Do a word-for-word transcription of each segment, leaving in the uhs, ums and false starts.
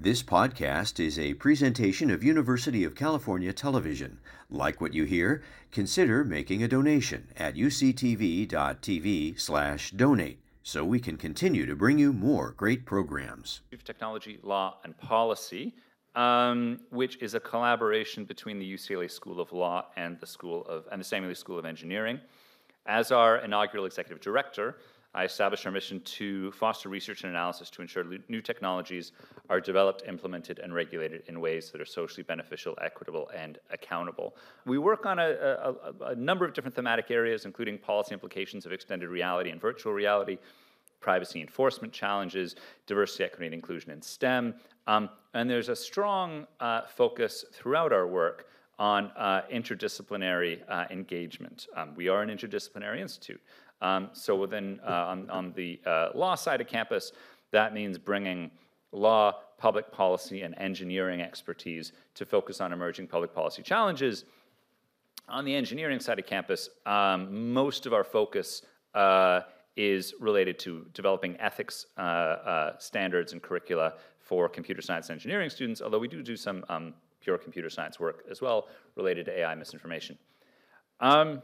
This podcast is a presentation of University of California Television. Like what you hear? Consider making a donation at uctv.tv slash donate so we can continue to bring you more great programs. Technology, Law, and Policy, um, which is a collaboration between the U C L A School of Law and the School of and the Samuel School of Engineering. As our inaugural executive director, I established our mission to foster research and analysis to ensure new technologies are developed, implemented, and regulated in ways that are socially beneficial, equitable, and accountable. We work on a, a, a number of different thematic areas, including policy implications of extended reality and virtual reality, privacy enforcement challenges, diversity, equity, and inclusion in STEM. Um, and there's a strong uh, focus throughout our work on uh, interdisciplinary uh, engagement. Um, we are an interdisciplinary institute. Um, so within, uh, on, on the uh, law side of campus, that means bringing law, public policy, and engineering expertise to focus on emerging public policy challenges. On the engineering side of campus, um, most of our focus uh, is related to developing ethics uh, uh, standards and curricula for computer science and engineering students, although we do do some um, pure computer science work as well related to A I misinformation. Um,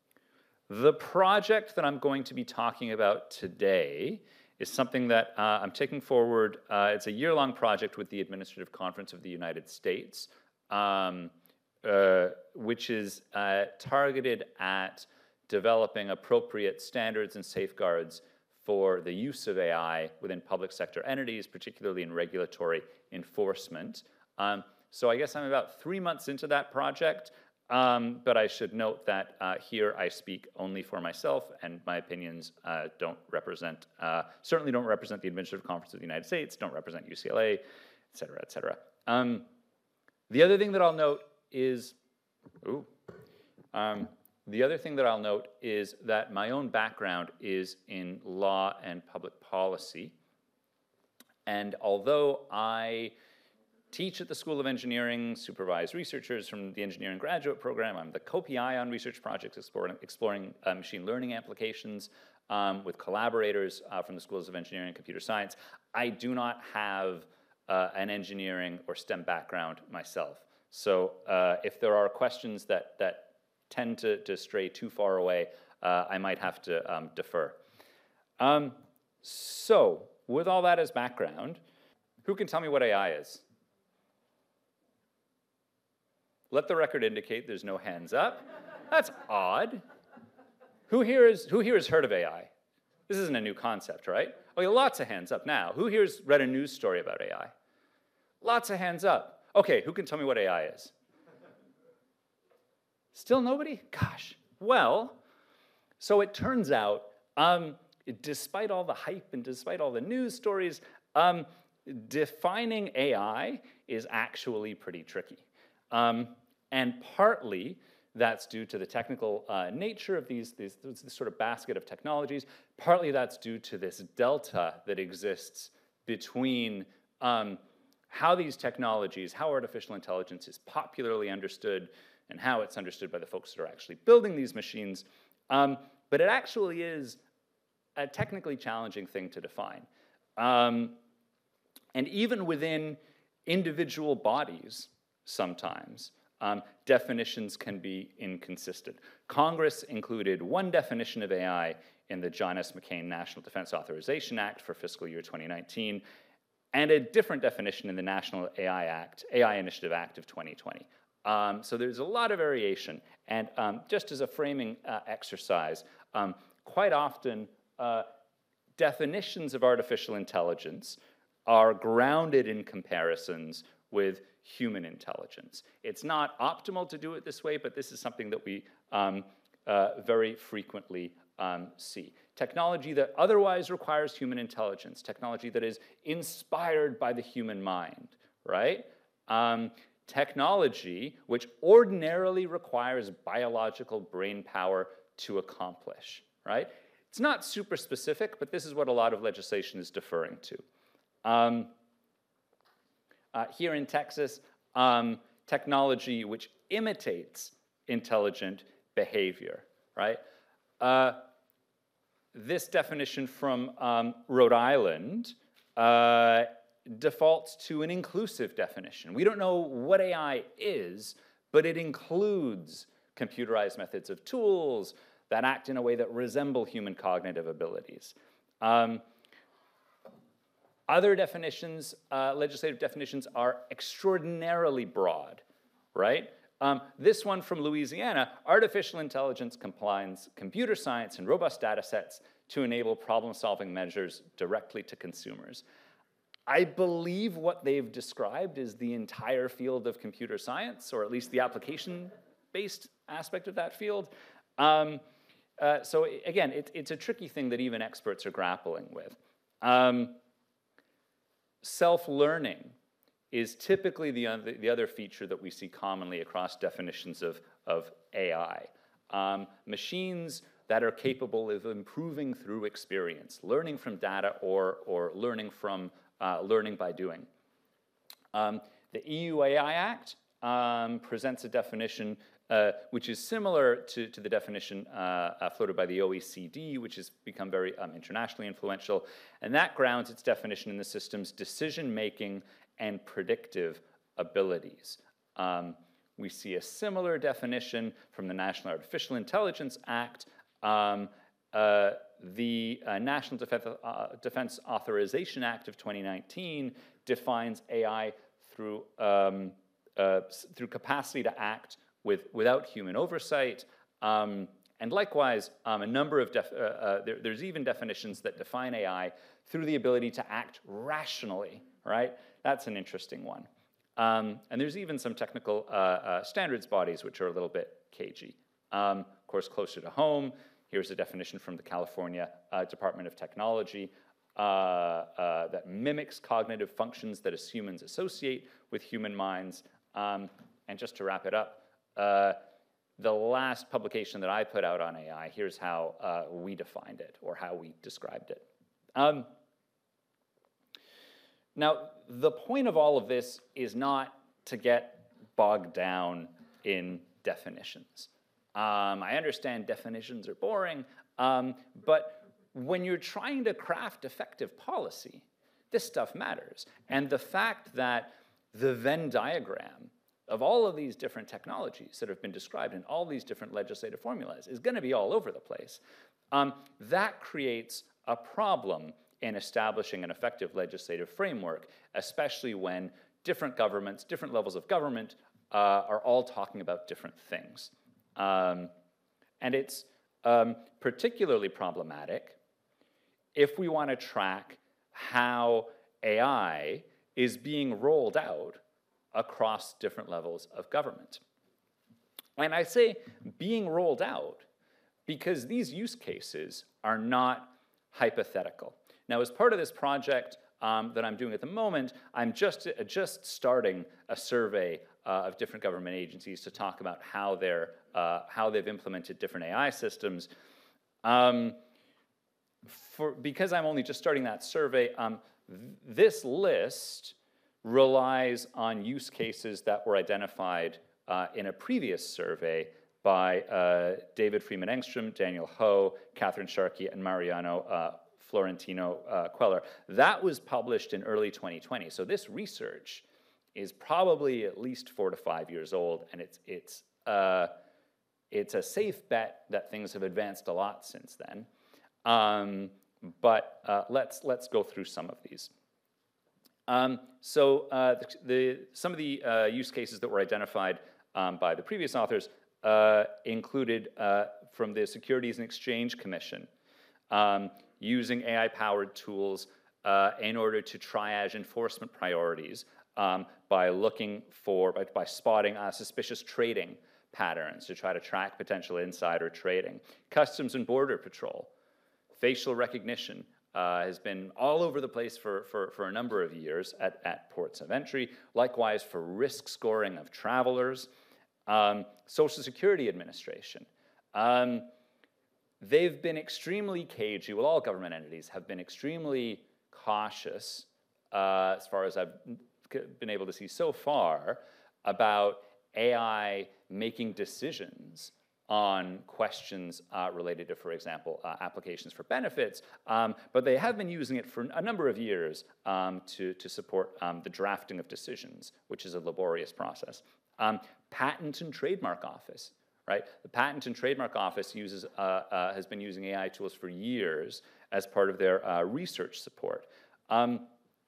The project that I'm going to be talking about today is something that uh, I'm taking forward. Uh, it's a year-long project with the Administrative Conference of the United States, um, uh, which is uh, targeted at developing appropriate standards and safeguards for the use of A I within public sector entities, particularly in regulatory enforcement. Um, so I guess I'm about three months into that project. Um, but I should note that uh, here I speak only for myself, and my opinions uh, don't represent, uh, certainly don't represent the Administrative Conference of the United States, don't represent U C L A, et cetera, et cetera. Um, the other thing that I'll note is, ooh, um, the other thing that I'll note is that my own background is in law and public policy, and although I teach at the School of Engineering, supervise researchers from the engineering graduate program. I'm the co-P I on research projects exploring, exploring uh, machine learning applications um, with collaborators uh, from the Schools of Engineering and Computer Science. I do not have uh, an engineering or STEM background myself. So uh, if there are questions that, that tend to, to stray too far away, uh, I might have to um, defer. Um, so with all that as background, who can tell me what A I is? Let the record indicate there's no hands up. That's odd. Who here, is, who here has heard of A I? This isn't a new concept, right? Okay, lots of hands up now. Who here has read a news story about A I? Lots of hands up. Okay, who can tell me what A I is? Still nobody? Gosh. Well, so it turns out, um, despite all the hype and despite all the news stories, um, defining A I is actually pretty tricky. Um, and partly that's due to the technical uh, nature of these, these, this sort of basket of technologies. Partly that's due to this delta that exists between um, how these technologies, how artificial intelligence is popularly understood and how it's understood by the folks that are actually building these machines. Um, but it actually is a technically challenging thing to define. Um, and even within individual bodies, sometimes, um, definitions can be inconsistent. Congress included one definition of A I in the John S. McCain National Defense Authorization Act for fiscal year twenty nineteen, and a different definition in the National A I Act, A I Initiative Act of twenty twenty. Um, so there's a lot of variation, and um, just as a framing uh, exercise, um, quite often uh, definitions of artificial intelligence are grounded in comparisons with human intelligence. It's not optimal to do it this way, but this is something that we um, uh, very frequently um, see. Technology that otherwise requires human intelligence, technology that is inspired by the human mind, right? Um, technology which ordinarily requires biological brain power to accomplish, right? It's not super specific, but this is what a lot of legislation is deferring to. Um, Uh, here in Texas, um, technology which imitates intelligent behavior, right? Uh, this definition from um, Rhode Island uh, defaults to an inclusive definition. We don't know what A I is, but it includes computerized methods of tools that act in a way that resemble human cognitive abilities. Um, other definitions, uh, legislative definitions, are extraordinarily broad, right? Um, this one from Louisiana, artificial intelligence combines computer science and robust data sets to enable problem-solving measures directly to consumers. I believe what they've described is the entire field of computer science, or at least the application-based aspect of that field. Um, uh, so again, it, it's a tricky thing that even experts are grappling with. Um, self-learning is typically the other, the other feature that we see commonly across definitions of, of A I. Um, machines that are capable of improving through experience, learning from data or, or learning from uh, learning by doing. Um, the E U A I Act um, presents a definition uh, which is similar to, to the definition uh, uh, floated by the O E C D, which has become very um, internationally influential, and that grounds its definition in the system's decision-making and predictive abilities. Um, we see a similar definition from the National Artificial Intelligence Act. Um, uh, the uh, National Defense, uh, Defense Authorization Act of twenty nineteen defines A I through, um, uh, through capacity to act with, without human oversight. Um, and likewise, um, a number of, def uh, uh, there, there's even definitions that define A I through the ability to act rationally, right? That's an interesting one. Um, and there's even some technical uh, uh, standards bodies which are a little bit cagey. Um, of course, closer to home, here's a definition from the California uh, Department of Technology uh, uh, that mimics cognitive functions that as humans associate with human minds. Um, and just to wrap it up, uh, the last publication that I put out on A I, here's how uh, we defined it, or how we described it. Um, now, the point of all of this is not to get bogged down in definitions. Um, I understand definitions are boring, um, but when you're trying to craft effective policy, this stuff matters. And the fact that the Venn diagram of all of these different technologies that have been described in all these different legislative formulas is going to be all over the place, um, that creates a problem in establishing an effective legislative framework, especially when different governments, different levels of government uh, are all talking about different things. Um, and it's um, particularly problematic if we want to track how A I is being rolled out across different levels of government. And I say being rolled out because these use cases are not hypothetical. Now, as part of this project um, that I'm doing at the moment, I'm just, uh, just starting a survey uh, of different government agencies to talk about how, they're, uh, how they've implemented different A I systems. Um, for, because I'm only just starting that survey, um, th this list relies on use cases that were identified uh, in a previous survey by uh, David Freeman Engstrom, Daniel Ho, Catherine Sharkey, and Mariano uh, Florentino uh, Queller. That was published in early twenty twenty. So this research is probably at least four to five years old, and it's, it's, uh, it's a safe bet that things have advanced a lot since then. Um, but uh, let's, let's go through some of these. Um, so uh, the, the, some of the uh, use cases that were identified um, by the previous authors uh, included uh, from the Securities and Exchange Commission, um, using A I-powered tools uh, in order to triage enforcement priorities um, by looking for, by, by spotting uh, suspicious trading patterns to try to track potential insider trading. Customs and Border Patrol, facial recognition, Uh, has been all over the place for, for, for a number of years at, at ports of entry. Likewise, for risk scoring of travelers. Um, Social Security Administration. Um, they've been extremely cagey. Well, all government entities have been extremely cautious, uh, as far as I've been able to see so far, about A I making decisions on questions uh, related to, for example, uh, applications for benefits, um, but they have been using it for a number of years um, to, to support um, the drafting of decisions, which is a laborious process. Um, Patent and Trademark Office, right? The Patent and Trademark Office uses, uh, uh, has been using A I tools for years as part of their uh, research support. Um,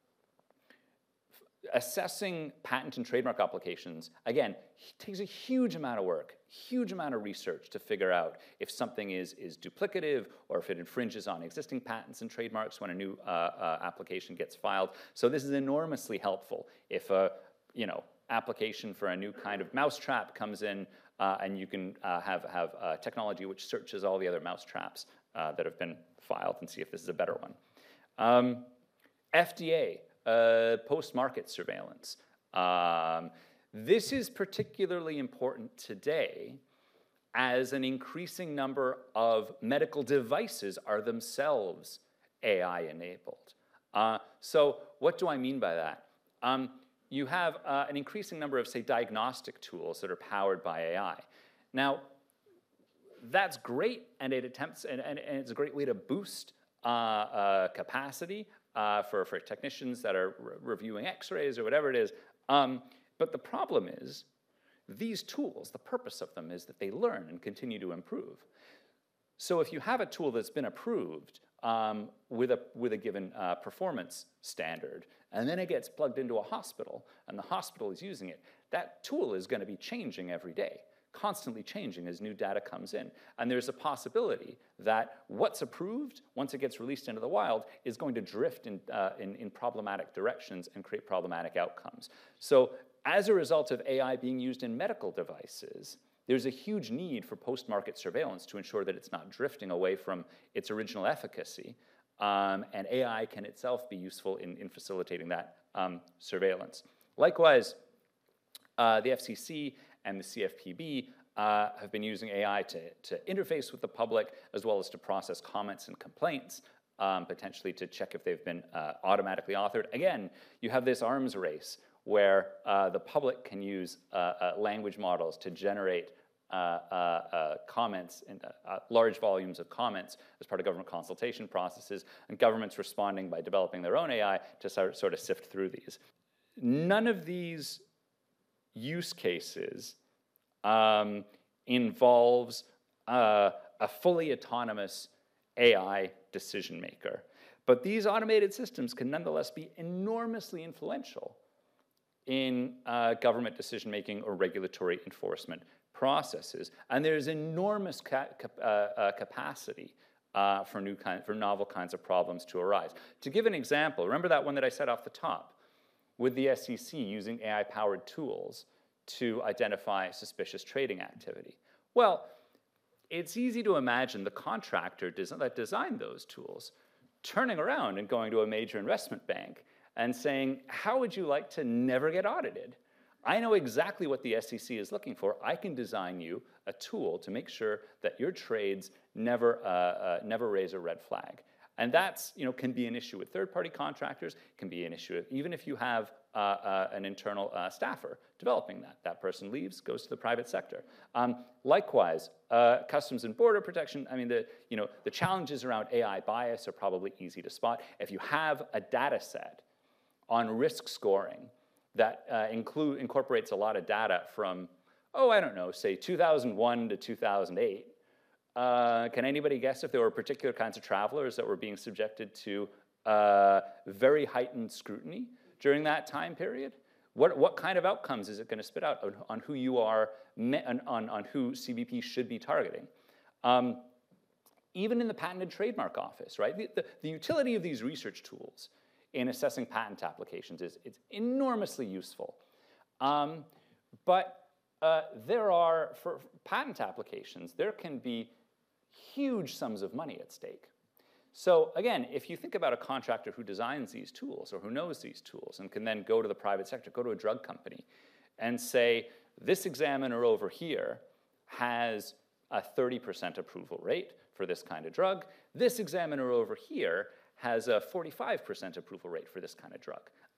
Assessing patent and trademark applications, again, takes a huge amount of work, huge amount of research to figure out if something is, is duplicative or if it infringes on existing patents and trademarks when a new uh, uh, application gets filed. So this is enormously helpful. If a you know, application for a new kind of mousetrap comes in uh, and you can uh, have, have uh, technology which searches all the other mousetraps uh, that have been filed and see if this is a better one. Um, F D A. Uh, post-market surveillance. Um, this is particularly important today as an increasing number of medical devices are themselves A I-enabled. Uh, so what do I mean by that? Um, you have uh, an increasing number of, say, diagnostic tools that are powered by A I. Now, that's great, and it attempts, and, and, and it's a great way to boost uh, uh, capacity Uh, for, for technicians that are re reviewing x-rays or whatever it is. Um, but the problem is, these tools, the purpose of them is that they learn and continue to improve. So if you have a tool that's been approved um, with, a, with a given uh, performance standard, and then it gets plugged into a hospital, and the hospital is using it, that tool is going to be changing every day, constantly changing as new data comes in. And there's a possibility that what's approved, once it gets released into the wild, is going to drift in, uh, in, in problematic directions and create problematic outcomes. So as a result of A I being used in medical devices, there's a huge need for post-market surveillance to ensure that it's not drifting away from its original efficacy. Um, and A I can itself be useful in, in facilitating that um, surveillance. Likewise, uh, the F C C and the C F P B uh, have been using A I to, to interface with the public, as well as to process comments and complaints, um, potentially to check if they've been uh, automatically authored. Again, you have this arms race where uh, the public can use uh, uh, language models to generate uh, uh, uh, comments, in, uh, uh, large volumes of comments as part of government consultation processes, and governments responding by developing their own A I to sort, sort of sift through these. None of these use cases um, involves uh, a fully autonomous A I decision maker. But these automated systems can nonetheless be enormously influential in uh, government decision making or regulatory enforcement processes. And there's enormous ca cap uh, uh, capacity uh, for, new kind, for novel kinds of problems to arise. To give an example, remember that one that I said off the top? With the S E C using A I-powered tools to identify suspicious trading activity. Well, it's easy to imagine the contractor that designed those tools turning around and going to a major investment bank and saying, how would you like to never get audited? I know exactly what the S E C is looking for. I can design you a tool to make sure that your trades never, uh, uh, never raise a red flag. And that's, you know, can be an issue with third-party contractors, can be an issue even if you have uh, uh, an internal uh, staffer developing that. That person leaves, goes to the private sector. Um, likewise, uh, Customs and Border Protection, I mean, the, you know, the challenges around A I bias are probably easy to spot. If you have a data set on risk scoring that uh, include, incorporates a lot of data from, oh, I don't know, say two thousand one to two thousand eight, Uh, can anybody guess if there were particular kinds of travelers that were being subjected to uh, very heightened scrutiny during that time period? What, what kind of outcomes is it going to spit out on, on who you are, on, on who C B P should be targeting? Um, even in the Patent and Trademark Office, right? The, the, the utility of these research tools in assessing patent applications is it's enormously useful. Um, but uh, there are, for patent applications, there can be huge sums of money at stake. So again, if you think about a contractor who designs these tools or who knows these tools and can then go to the private sector, go to a drug company and say, this examiner over here has a thirty percent approval rate for this kind of drug. This examiner over here has a forty-five percent approval rate for this kind of drug.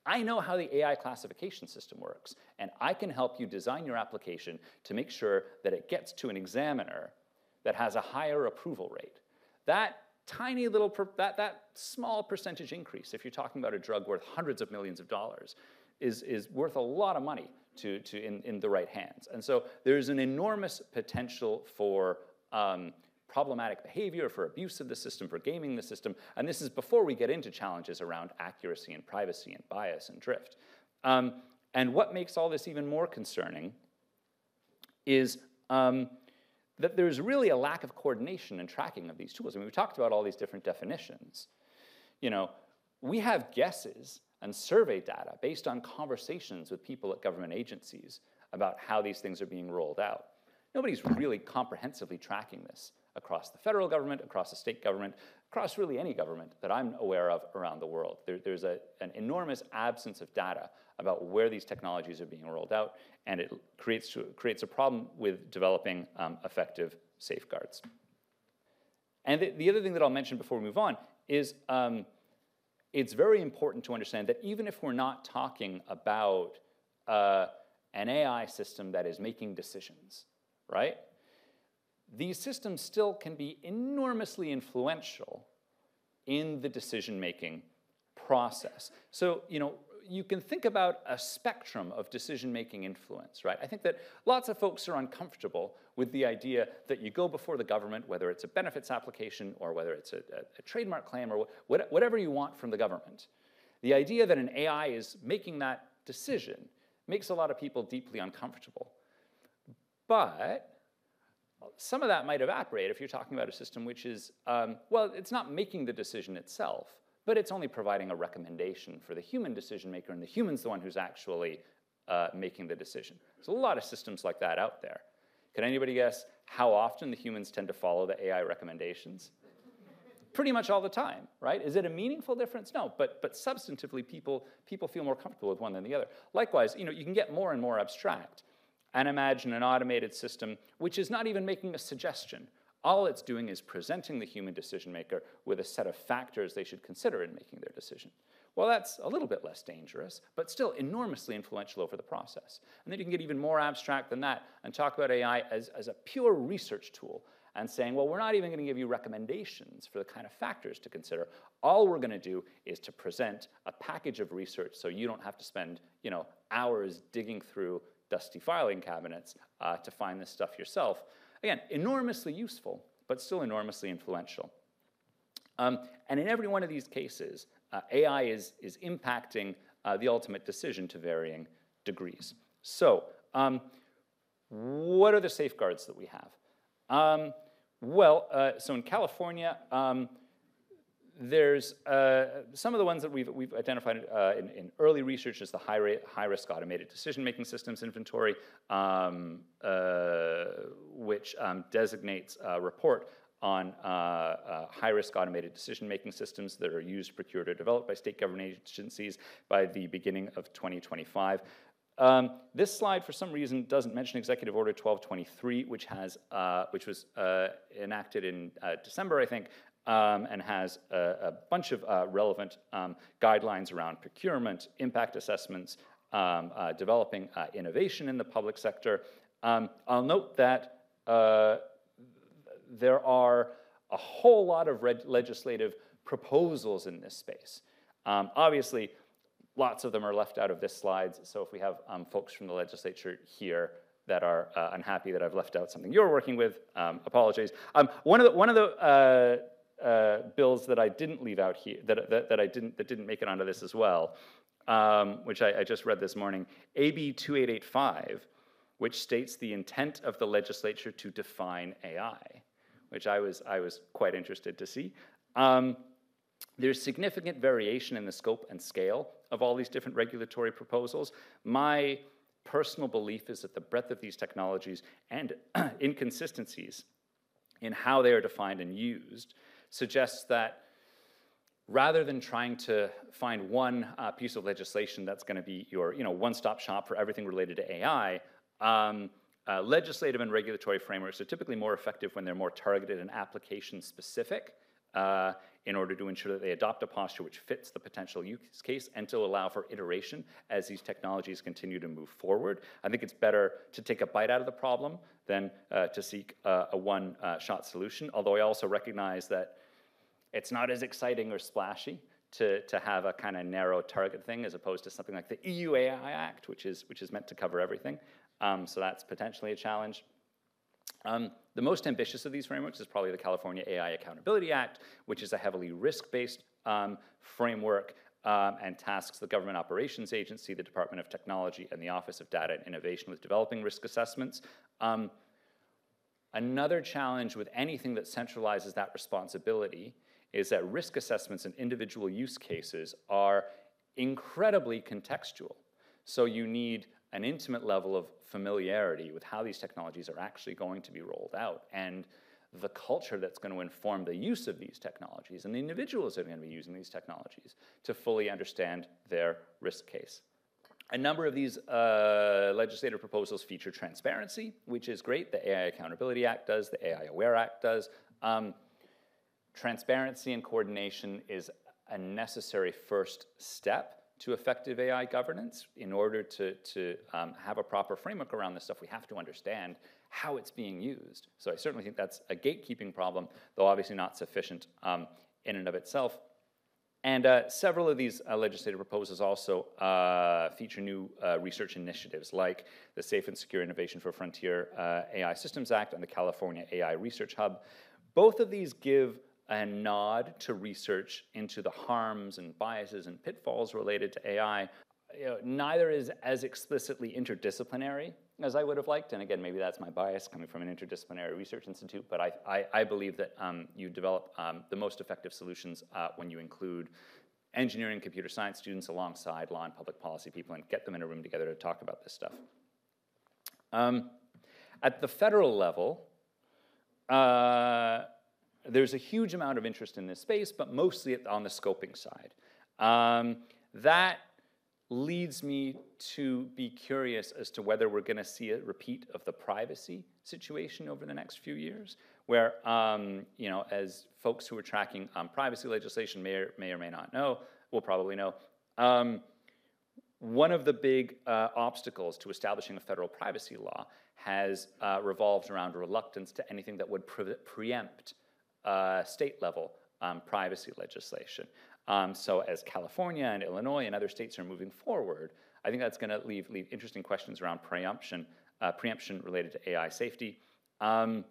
I know how the A I classification system works, and I can help you design your application to make sure that it gets to an examiner that has a higher approval rate. That tiny little, per, that, that small percentage increase, if you're talking about a drug worth hundreds of millions of dollars, is, is worth a lot of money to, to in, in the right hands. And so there's an enormous potential for um, problematic behavior, for abuse of the system, for gaming the system, and this is before we get into challenges around accuracy and privacy and bias and drift. Um, and what makes all this even more concerning is um, that there's really a lack of coordination and tracking of these tools. I mean, we talked about all these different definitions. You know, we have guesses and survey data based on conversations with people at government agencies about how these things are being rolled out. Nobody's really comprehensively tracking this across the federal government, across the state government, across really any government that I'm aware of around the world. There, there's a, an enormous absence of data about where these technologies are being rolled out, and it creates, creates a problem with developing um, effective safeguards. And the, the other thing that I'll mention before we move on is um, it's very important to understand that even if we're not talking about uh, an A I system that is making decisions, right? These systems still can be enormously influential in the decision-making process. So, you know, you can think about a spectrum of decision-making influence, right? I think that lots of folks are uncomfortable with the idea that you go before the government, whether it's a benefits application or whether it's a, a, a trademark claim or what, whatever you want from the government. The idea that an A I is making that decision makes a lot of people deeply uncomfortable. But some of that might evaporate if you're talking about a system which is, um, well, it's not making the decision itself, but it's only providing a recommendation for the human decision maker, and the human's the one who's actually uh, making the decision. There's a lot of systems like that out there. Can anybody guess how often the humans tend to follow the A I recommendations? Pretty much all the time, right? Is it a meaningful difference? No, but, but substantively, people, people feel more comfortable with one than the other. Likewise, you know, you can get more and more abstract and imagine an automated system which is not even making a suggestion. All it's doing is presenting the human decision maker with a set of factors they should consider in making their decision. Well, that's a little bit less dangerous, but still enormously influential over the process. And then you can get even more abstract than that and talk about A I as, as a pure research tool and saying, well, we're not even going to give you recommendations for the kind of factors to consider. All we're going to do is to present a package of research so you don't have to spend, you know, hours digging through dusty filing cabinets uh, to find this stuff yourself. Again, enormously useful, but still enormously influential. Um, and in every one of these cases, uh, A I is, is impacting uh, the ultimate decision to varying degrees. So um, what are the safeguards that we have? Um, well, uh, so in California, um, there's uh, some of the ones that we've, we've identified uh, in, in early research as the high, rate, high risk automated decision-making systems inventory, um, uh, which um, designates a report on uh, uh, high-risk automated decision-making systems that are used, procured, or developed by state government agencies by the beginning of twenty twenty-five. Um, this slide, for some reason, doesn't mention Executive Order twelve twenty-three, which has, uh, which was uh, enacted in uh, December, I think, um, and has a, a bunch of uh, relevant um, guidelines around procurement, impact assessments, um, uh, developing uh, innovation in the public sector. Um, I'll note that uh, there are a whole lot of legislative proposals in this space. Um, obviously, lots of them are left out of this slide, so if we have um, folks from the legislature here that are uh, unhappy that I've left out something you're working with, um, apologies. Um, one of the, one of the uh, uh, bills that I didn't leave out here, that, that, that I didn't, that didn't make it onto this as well, um, which I, I just read this morning, A B twenty-eight eighty-five, which states the intent of the legislature to define A I, which I was, I was quite interested to see. Um, There's significant variation in the scope and scale of all these different regulatory proposals. My personal belief is that the breadth of these technologies and inconsistencies in how they are defined and used suggests that rather than trying to find one uh, piece of legislation that's going to be your you know, one-stop shop for everything related to A I, um, uh, legislative and regulatory frameworks are typically more effective when they're more targeted and application-specific. uh, in order to ensure that they adopt a posture which fits the potential use case and to allow for iteration as these technologies continue to move forward. I think it's better to take a bite out of the problem than uh, to seek uh, a one-shot solution, although I also recognize that it's not as exciting or splashy to, to have a kind of narrow target thing as opposed to something like the E U A I Act, which is, which is meant to cover everything. Um, so that's potentially a challenge. Um, the most ambitious of these frameworks is probably the California A I Accountability Act, which is a heavily risk-based um, framework um, and tasks the Government Operations Agency, the Department of Technology, and the Office of Data and Innovation with developing risk assessments. Um, another challenge with anything that centralizes that responsibility is that risk assessments and individual use cases are incredibly contextual. So you need an intimate level of familiarity with how these technologies are actually going to be rolled out and the culture that's going to inform the use of these technologies and the individuals that are going to be using these technologies to fully understand their risk case. A number of these uh, legislative proposals feature transparency, which is great. The A I Accountability Act does, the A I Aware Act does. Um, transparency and coordination is a necessary first step to effective A I governance. In order to, to um, have a proper framework around this stuff, we have to understand how it's being used. So I certainly think that's a gatekeeping problem, though obviously not sufficient um, in and of itself. And uh, several of these uh, legislative proposals also uh, feature new uh, research initiatives, like the Safe and Secure Innovation for Frontier uh, A I Systems Act and the California A I Research Hub. Both of these give a nod to research into the harms and biases and pitfalls related to A I. You know, neither is as explicitly interdisciplinary as I would have liked, and again, maybe that's my bias coming from an interdisciplinary research institute, but I, I, I believe that um, you develop um, the most effective solutions uh, when you include engineering and computer science students alongside law and public policy people and get them in a room together to talk about this stuff. Um, at the federal level, uh, there's a huge amount of interest in this space, but mostly on the scoping side. Um, that leads me to be curious as to whether we're going to see a repeat of the privacy situation over the next few years, where, um, you know, as folks who are tracking um, privacy legislation may or, may or may not know, will probably know, um, one of the big uh, obstacles to establishing a federal privacy law has uh, revolved around reluctance to anything that would pre preempt uh, state-level um, privacy legislation. Um, so as California and Illinois and other states are moving forward, I think that's going to leave, leave interesting questions around preemption, uh, preemption related to A I safety. Um,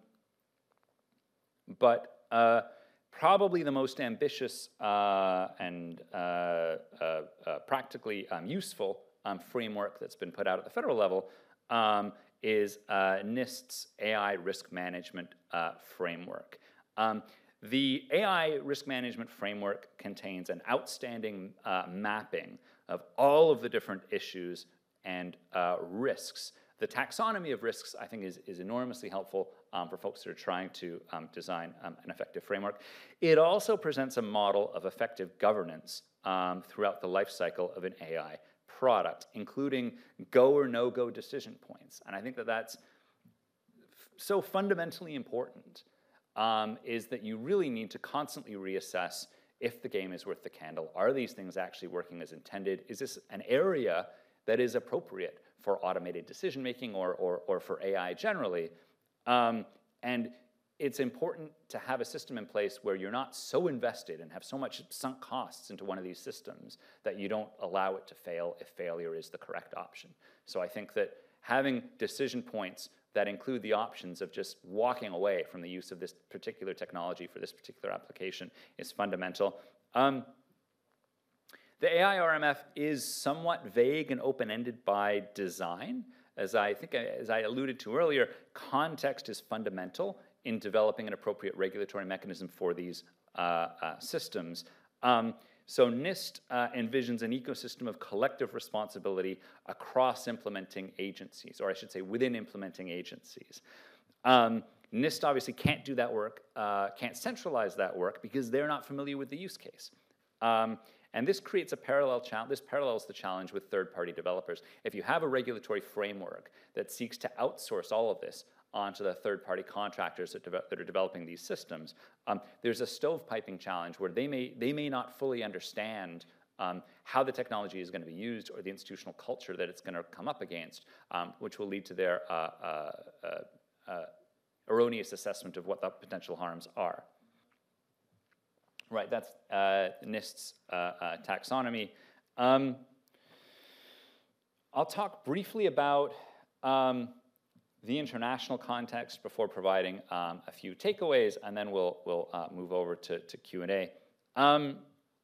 but uh, probably the most ambitious uh, and uh, uh, uh, practically um, useful um, framework that's been put out at the federal level um, is uh, NIST's A I risk management uh, framework. Um, The A I risk management framework contains an outstanding uh, mapping of all of the different issues and uh, risks. The taxonomy of risks, I think, is, is enormously helpful um, for folks that are trying to um, design um, an effective framework. It also presents a model of effective governance um, throughout the life cycle of an A I product, including go or no-go decision points. And I think that that's so fundamentally important. Um, is that you really need to constantly reassess if the game is worth the candle. Are these things actually working as intended? Is this an area that is appropriate for automated decision-making or, or, or for A I generally? Um, and it's important to have a system in place where you're not so invested and have so much sunk costs into one of these systems that you don't allow it to fail if failure is the correct option. So I think that having decision points that include the options of just walking away from the use of this particular technology for this particular application is fundamental. Um, the A I R M F is somewhat vague and open-ended by design. As I think, as I alluded to earlier, context is fundamental in developing an appropriate regulatory mechanism for these uh, uh, systems. Um, So NIST uh, envisions an ecosystem of collective responsibility across implementing agencies, or I should say within implementing agencies. Um, NIST obviously can't do that work, uh, can't centralize that work because they're not familiar with the use case. Um, and this creates a parallel challenge, this parallels the challenge with third-party developers. If you have a regulatory framework that seeks to outsource all of this onto the third-party contractors that, that are developing these systems. Um, there's a stovepiping challenge where they may, they may not fully understand um, how the technology is going to be used or the institutional culture that it's going to come up against, um, which will lead to their uh, uh, uh, uh, erroneous assessment of what the potential harms are. Right, that's uh, NIST's uh, uh, taxonomy. Um, I'll talk briefly about um, the international context before providing um, a few takeaways, and then we'll, we'll uh, move over to, to Q and A. Um,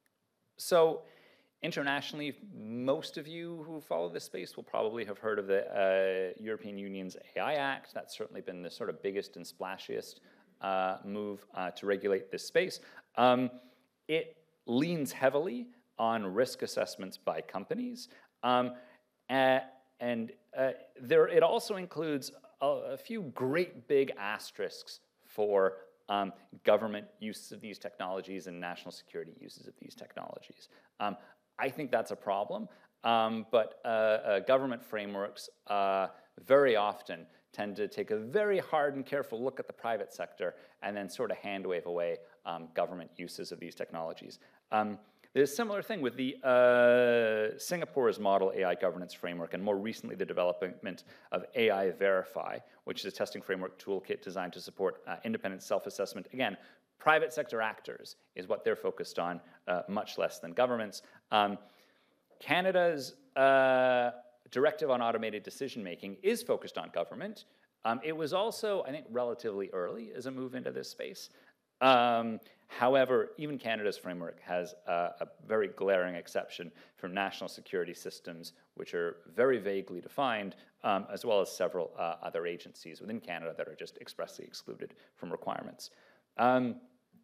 so internationally, most of you who follow this space will probably have heard of the uh, European Union's A I Act. That's certainly been the sort of biggest and splashiest uh, move uh, to regulate this space. Um, it leans heavily on risk assessments by companies. Um, uh, and uh, there, it also includes a, a few great big asterisks for um, government use of these technologies and national security uses of these technologies. Um, I think that's a problem, um, but uh, uh, government frameworks uh, very often tend to take a very hard and careful look at the private sector and then sort of hand wave away um, government uses of these technologies. Um, there's a similar thing with the uh, Singapore's model A I governance framework, and more recently the development of A I Verify, which is a testing framework toolkit designed to support uh, independent self-assessment. Again, private sector actors is what they're focused on, uh, much less than governments. Um, Canada's uh, Directive on Automated Decision-Making is focused on government. Um, it was also, I think, relatively early as a move into this space. Um, however, even Canada's framework has uh, a very glaring exception from national security systems, which are very vaguely defined, um, as well as several uh, other agencies within Canada that are just expressly excluded from requirements. Um,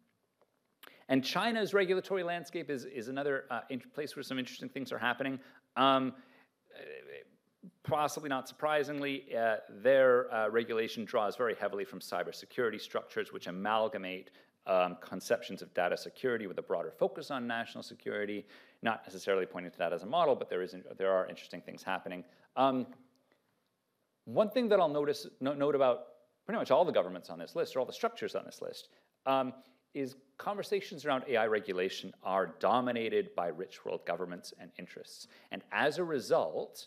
and China's regulatory landscape is, is another uh, place where some interesting things are happening. Um, Possibly not surprisingly, uh, their uh, regulation draws very heavily from cybersecurity structures, which amalgamate um, conceptions of data security with a broader focus on national security, not necessarily pointing to that as a model, but there, is, there are interesting things happening. Um, one thing that I'll notice, no, note about pretty much all the governments on this list, or all the structures on this list, um, is conversations around A I regulation are dominated by rich world governments and interests. And as a result,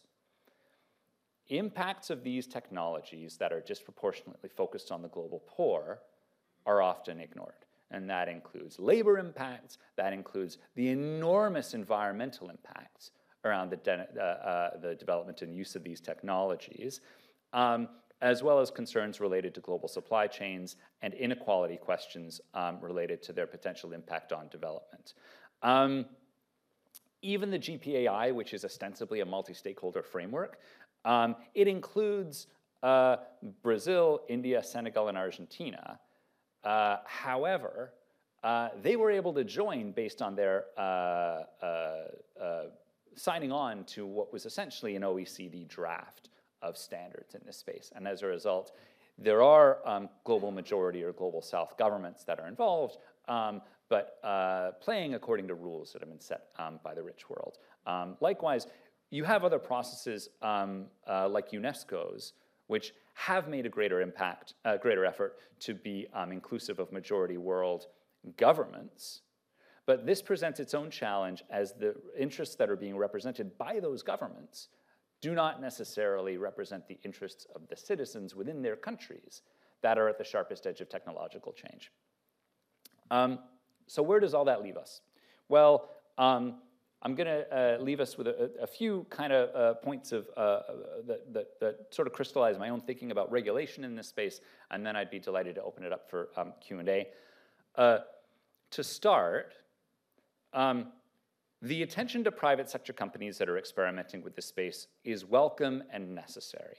impacts of these technologies that are disproportionately focused on the global poor are often ignored. And that includes labor impacts, that includes the enormous environmental impacts around the, de uh, uh, the development and use of these technologies, um, as well as concerns related to global supply chains and inequality questions um, related to their potential impact on development. Um, even the G P A I, which is ostensibly a multi-stakeholder framework, Um, it includes uh, Brazil, India, Senegal, and Argentina. Uh, however, uh, they were able to join based on their uh, uh, uh, signing on to what was essentially an O E C D draft of standards in this space. And as a result, there are um, global majority or global South governments that are involved, um, but uh, playing according to rules that have been set um, by the rich world. Um, likewise, you have other processes um, uh, like UNESCO's, which have made a greater impact, a uh, greater effort to be um, inclusive of majority world governments. But this presents its own challenge as the interests that are being represented by those governments do not necessarily represent the interests of the citizens within their countries that are at the sharpest edge of technological change. Um, so where does all that leave us? Well, um, I'm going to uh, leave us with a, a few kind of uh, points of uh, that, that, that sort of crystallize my own thinking about regulation in this space, and then I'd be delighted to open it up for um, Q and A. Uh, to start, um, the attention to private sector companies that are experimenting with this space is welcome and necessary.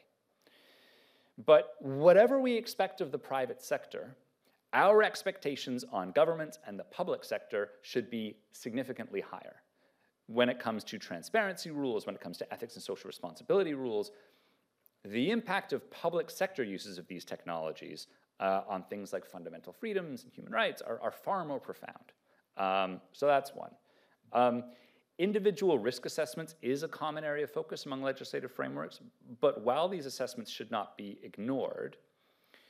But whatever we expect of the private sector, our expectations on governments and the public sector should be significantly higher. When it comes to transparency rules, when it comes to ethics and social responsibility rules, the impact of public sector uses of these technologies uh, on things like fundamental freedoms and human rights are, are far more profound. Um, so that's one. Um, individual risk assessments is a common area of focus among legislative frameworks, but while these assessments should not be ignored,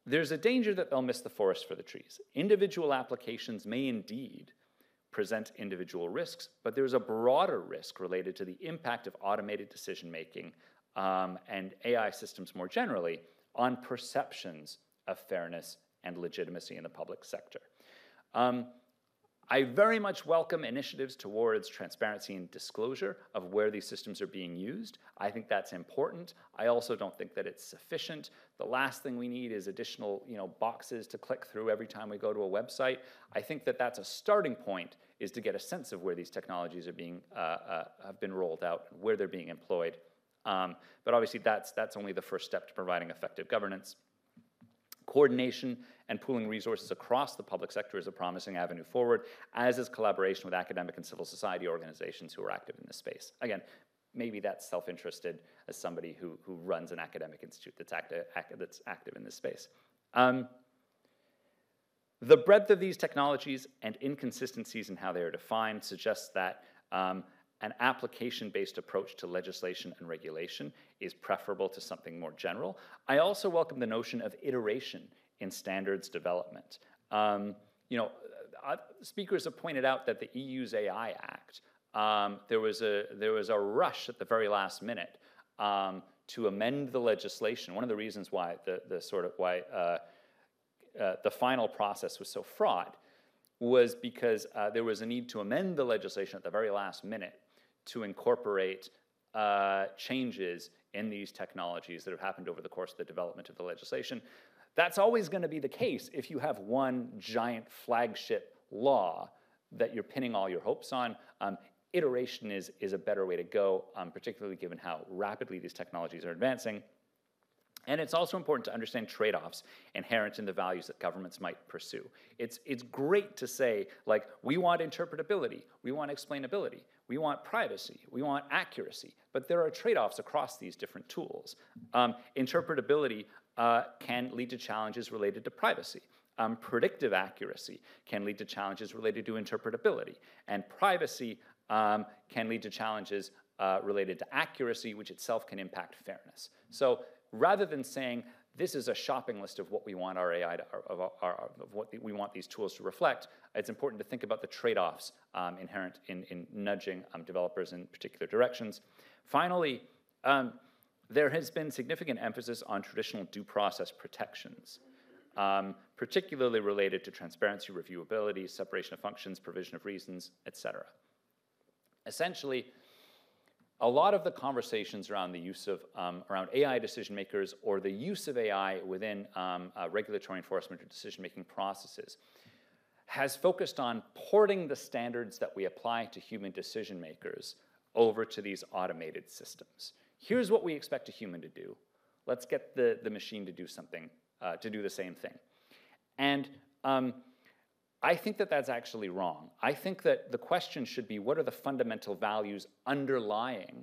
there's a danger that they'll miss the forest for the trees. Individual applications may indeed present individual risks, but there's a broader risk related to the impact of automated decision-making um, and A I systems more generally on perceptions of fairness and legitimacy in the public sector. Um, I very much welcome initiatives towards transparency and disclosure of where these systems are being used. I think that's important. I also don't think that it's sufficient. The last thing we need is additional, you know, boxes to click through every time we go to a website. I think that that's a starting point, is to get a sense of where these technologies are being, uh, uh, have been rolled out, and where they're being employed. Um, but obviously that's, that's only the first step to providing effective governance. Coordination and pooling resources across the public sector is a promising avenue forward, as is collaboration with academic and civil society organizations who are active in this space. Again, maybe that's self-interested as somebody who, who runs an academic institute that's active, that's active in this space. Um, the breadth of these technologies and inconsistencies in how they are defined suggests that um, an application-based approach to legislation and regulation is preferable to something more general. I also welcome the notion of iteration in standards development. Um, you know, uh, speakers have pointed out that the E U's A I Act, um, there was a there was a rush at the very last minute um, to amend the legislation. One of the reasons why the the sort of why uh, uh, the final process was so fraught was because uh, there was a need to amend the legislation at the very last minute to incorporate uh, changes in these technologies that have happened over the course of the development of the legislation. That's always going to be the case if you have one giant flagship law that you're pinning all your hopes on. Um, iteration is, is a better way to go, um, particularly given how rapidly these technologies are advancing. And it's also important to understand trade-offs inherent in the values that governments might pursue. It's, it's great to say, like, we want interpretability, we want explainability, we want privacy, we want accuracy, but there are trade-offs across these different tools. Um, interpretability uh, can lead to challenges related to privacy. Um, predictive accuracy can lead to challenges related to interpretability. And privacy um, can lead to challenges uh, related to accuracy, which itself can impact fairness. So rather than saying, this is a shopping list of what we want our A I to, of, our, of what we want these tools to reflect, it's important to think about the trade-offs um, inherent in, in nudging um, developers in particular directions. Finally, um, there has been significant emphasis on traditional due process protections, um, particularly related to transparency, reviewability, separation of functions, provision of reasons, et cetera. Essentially, a lot of the conversations around the use of, um, around A I decision makers or the use of A I within um, uh, regulatory enforcement or decision-making processes has focused on porting the standards that we apply to human decision makers over to these automated systems. Here's what we expect a human to do. Let's get the, the machine to do something, uh, to do the same thing. And um, I think that that's actually wrong. I think that the question should be, what are the fundamental values underlying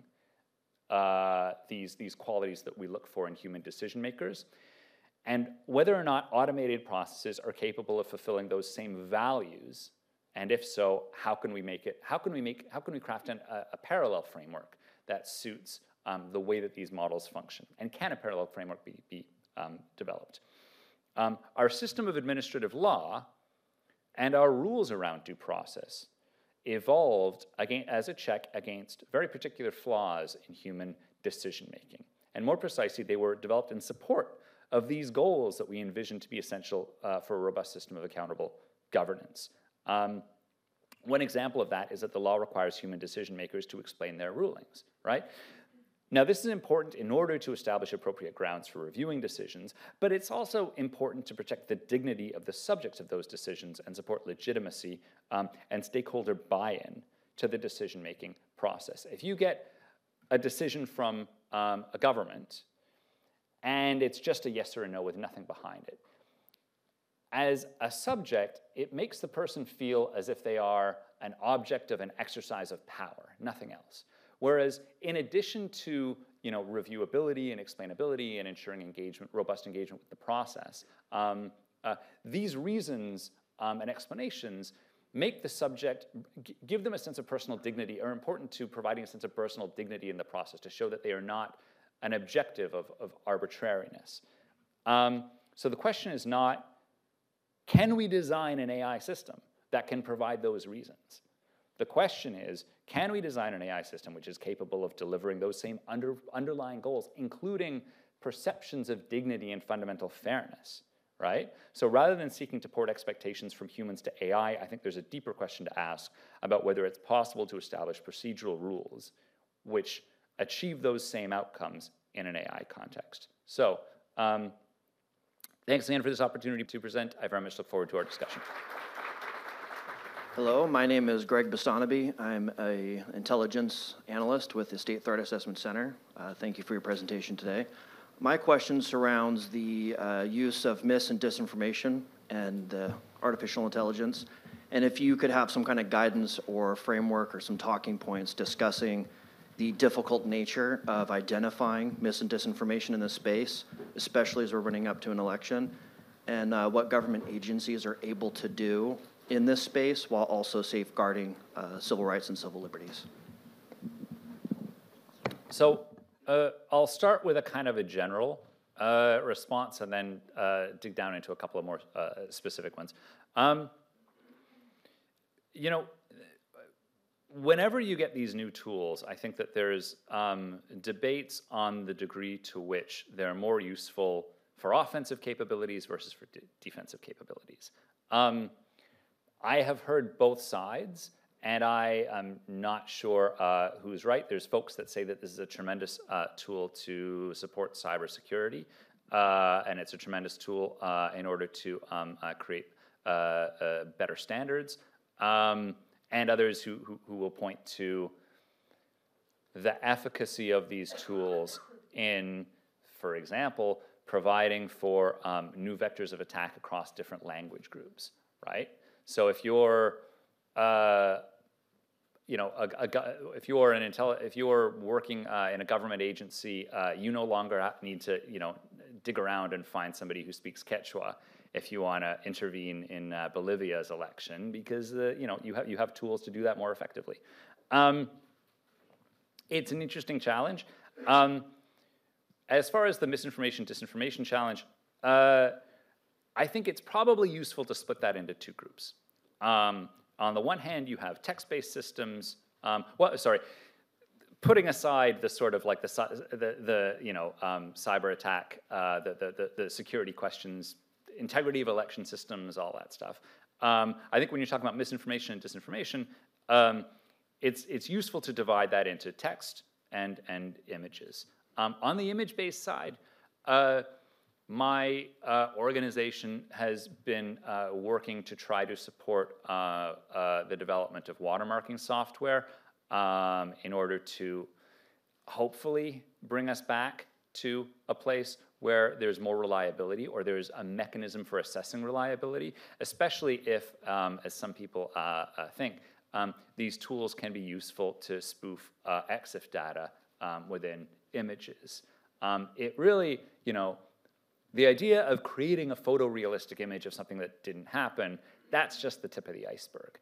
uh, these, these qualities that we look for in human decision makers? And whether or not automated processes are capable of fulfilling those same values, and if so, how can we make it, how can we make, how can we craft an, a, a parallel framework that suits um, the way that these models function? And can a parallel framework be, be um, developed? Um, our system of administrative law and our rules around due process evolved again, as a check against very particular flaws in human decision-making. And more precisely, they were developed in support of these goals that we envision to be essential uh, for a robust system of accountable governance. Um, one example of that is that the law requires human decision-makers to explain their rulings, right? Now, this is important in order to establish appropriate grounds for reviewing decisions, but it's also important to protect the dignity of the subjects of those decisions and support legitimacy um, and stakeholder buy-in to the decision-making process. If you get a decision from um, a government and it's just a yes or a no with nothing behind it, as a subject, it makes the person feel as if they are an object of an exercise of power, nothing else. Whereas in addition to, you know, reviewability and explainability and ensuring engagement, robust engagement with the process, um, uh, these reasons um, and explanations make the subject, give them a sense of personal dignity, are important to providing a sense of personal dignity in the process to show that they are not an objective of, of arbitrariness. Um, So the question is not, can we design an A I system that can provide those reasons? The question is, can we design an A I system which is capable of delivering those same under, underlying goals, including perceptions of dignity and fundamental fairness, right? So rather than seeking to port expectations from humans to A I, I think there's a deeper question to ask about whether it's possible to establish procedural rules which achieve those same outcomes in an A I context. So um, thanks again for this opportunity to present. I very much look forward to our discussion. Hello, my name is Greg Bastanabe. I'm an intelligence analyst with the State Threat Assessment Center. Uh, thank you for your presentation today. My question surrounds the uh, use of mis and disinformation and uh, artificial intelligence. And if you could have some kind of guidance or framework or some talking points discussing the difficult nature of identifying mis and disinformation in this space, especially as we're running up to an election, and uh, what government agencies are able to do in this space while also safeguarding uh, civil rights and civil liberties. So uh, I'll start with a kind of a general uh, response and then uh, dig down into a couple of more uh, specific ones. Um, you know, whenever you get these new tools, I think that there's um, debates on the degree to which they're more useful for offensive capabilities versus for de defensive capabilities. Um, I have heard both sides, and I am not sure uh, who's right. There's folks that say that this is a tremendous uh, tool to support cybersecurity, uh, and it's a tremendous tool uh, in order to um, uh, create uh, uh, better standards, um, and others who, who, who will point to the efficacy of these tools in, for example, providing for um, new vectors of attack across different language groups, right? So if you're, uh, you know, a, a, if you're an intel, if you're working uh, in a government agency, uh, you no longer need to, you know, dig around and find somebody who speaks Quechua if you want to intervene in uh, Bolivia's election, because uh, you know you have you have tools to do that more effectively. Um, it's an interesting challenge. Um, as far as the misinformation disinformation challenge. Uh, I think it's probably useful to split that into two groups. Um, on the one hand, you have text-based systems. Um, well, sorry, putting aside the sort of like the the, the you know um, cyber attack, uh, the, the the security questions, integrity of election systems, all that stuff. Um, I think when you're talking about misinformation and disinformation, um, it's it's useful to divide that into text and and images. Um, on the image-based side. Uh, My uh, organization has been uh, working to try to support uh, uh, the development of watermarking software um, in order to hopefully bring us back to a place where there's more reliability or there's a mechanism for assessing reliability, especially if, um, as some people uh, uh, think, um, these tools can be useful to spoof uh, EXIF data um, within images. Um, it really, you know, the idea of creating a photorealistic image of something that didn't happen, that's just the tip of the iceberg.